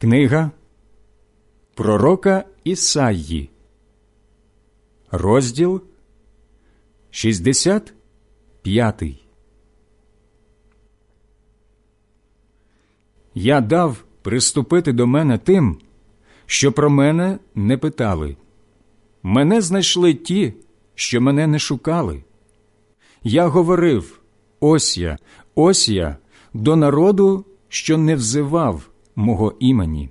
Книга пророка Ісаї, розділ 65. Я дав приступити до мене тим, що про мене не питали. Мене знайшли ті, що мене не шукали. Я говорив: ось я, до народу, що не взивав мого імені.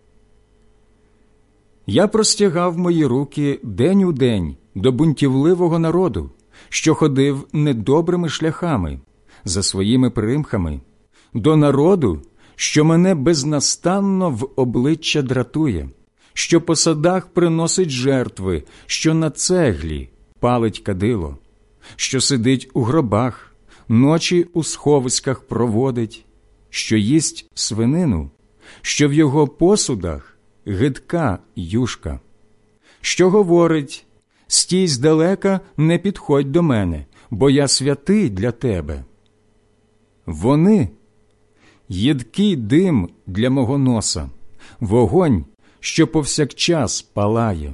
Я простягав мої руки день у день до бунтівливого народу, що ходив недобрими шляхами, за своїми примхами, до народу, що мене безнастанно в обличчя дратує, що по садах приносить жертви, що на цеглі палить кадило, що сидить у гробах, ночі у сховиськах проводить, що їсть свинину, що в його посудах гидка юшка, що говорить: «Стій здалека, не підходь до мене, бо я святий для тебе». Вони – їдкий дим для мого носа, вогонь, що повсякчас палає.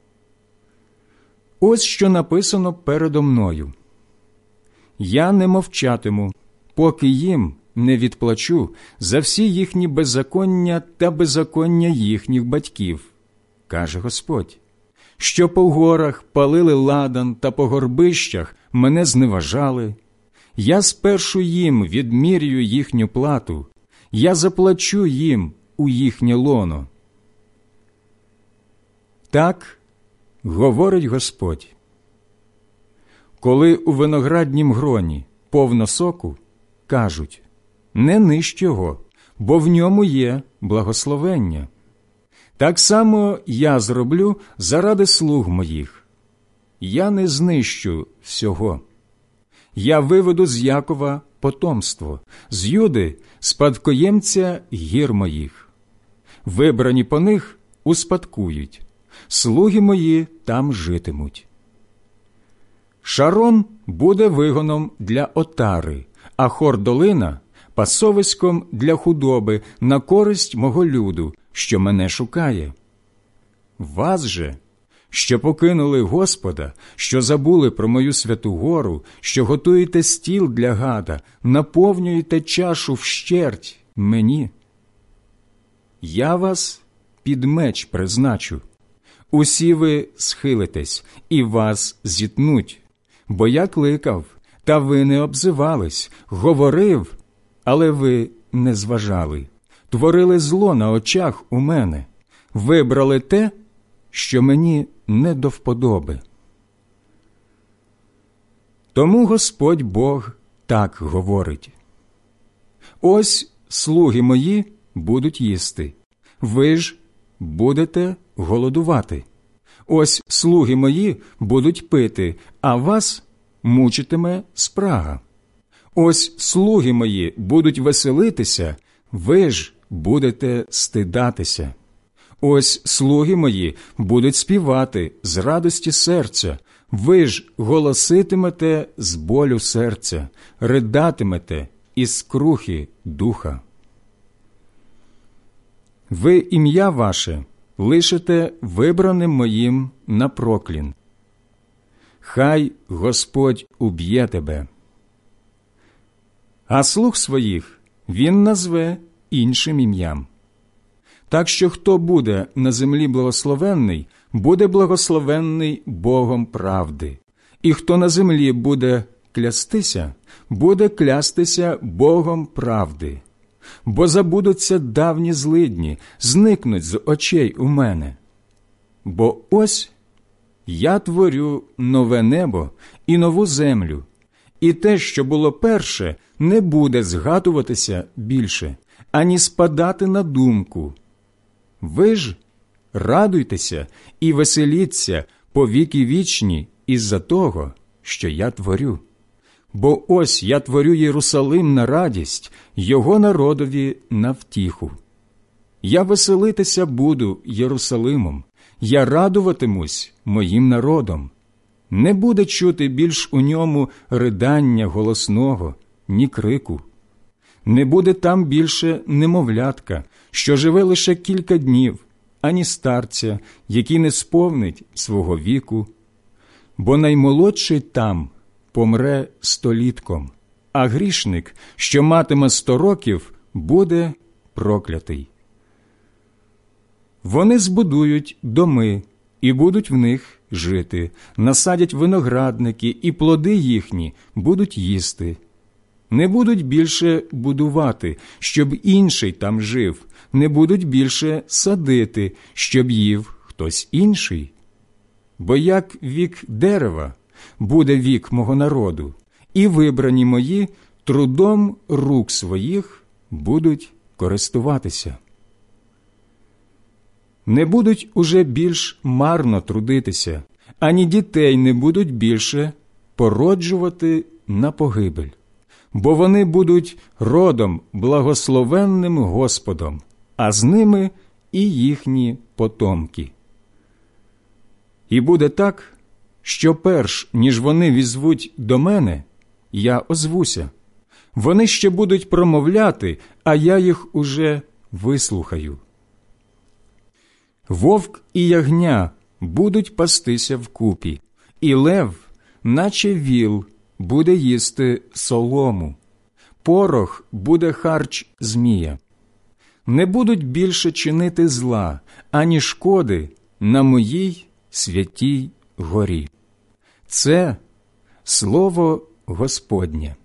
Ось що написано передо мною: я не мовчатиму, поки їм не відплачу за всі їхні беззаконня та беззаконня їхніх батьків, каже Господь, що по горах палили ладан та по горбищах мене зневажали. Я спершу їм відмірюю їхню плату, я заплачу їм у їхнє лоно. Так говорить Господь: коли у винограднім гроні повно соку, кажуть: не нищ його, бо в ньому є благословення. Так само я зроблю заради слуг моїх. Я не знищу всього. Я виведу з Якова потомство, з Юди спадкоємця гір моїх. Вибрані по них успадкують, слуги мої там житимуть. Шарон буде вигоном для отари, а Хор-долина – пасовиськом для худоби на користь мого люду, що мене шукає. Вас же, що покинули Господа, що забули про мою святу гору, що готуєте стіл для гада, наповнюєте чашу вщерть мені. Я вас під меч призначу. Усі ви схилитесь, і вас зітнуть. Бо я кликав, та ви не обзивались, говорив, але ви не зважали. Творили зло на очах у мене, вибрали те, що мені не до вподоби. Тому Господь Бог так говорить: ось слуги мої будуть їсти, ви ж будете голодувати. Ось слуги мої будуть пити, а вас мучитиме спрага. Ось слуги мої будуть веселитися, ви ж будете стидатися. Ось слуги мої будуть співати з радості серця, ви ж голоситимете з болю серця, ридатимете із скрухи духа. Ви ім'я ваше лишите вибраним моїм на проклін. Хай Господь уб'є тебе. А слуг своїх він назве іншим ім'ям. Так що хто буде на землі благословенний, буде благословенний Богом правди. І хто на землі буде клястися, буде клястися Богом правди. Бо забудуться давні злидні, зникнуть з очей у мене. Бо ось я творю нове небо і нову землю, і те, що було перше, не буде згадуватися більше, ані спадати на думку. Ви ж радуйтеся і веселіться по віки вічні із-за того, що я творю. Бо ось я творю Єрусалим на радість, його народові на втіху. Я веселитися буду Єрусалимом, я радуватимусь моїм народом. Не буде чути більш у ньому ридання голосного, ні крику. Не буде там більше немовлятка, що живе лише кілька днів, ані старця, який не сповнить свого віку. Бо наймолодший там помре столітком, а грішник, що матиме 100 років, буде проклятий. Вони збудують доми і будуть в них жити, насадять виноградники, і плоди їхні будуть їсти. Не будуть більше будувати, щоб інший там жив, не будуть більше садити, щоб їв хтось інший. Бо як вік дерева буде вік мого народу, і вибрані мої трудом рук своїх будуть користуватися. Не будуть уже більш марно трудитися, ані дітей не будуть більше породжувати на погибель, бо вони будуть родом благословенним Господом, а з ними і їхні потомки. І буде так, що перш, ніж вони візвуть до мене, я озвуся. Вони ще будуть промовляти, а я їх уже вислухаю. Вовк і ягня будуть пастися вкупі, і лев, наче віл, буде їсти солому. Порох буде харч змія. Не будуть більше чинити зла, ані шкоди на моїй святій горі. Це слово Господнє.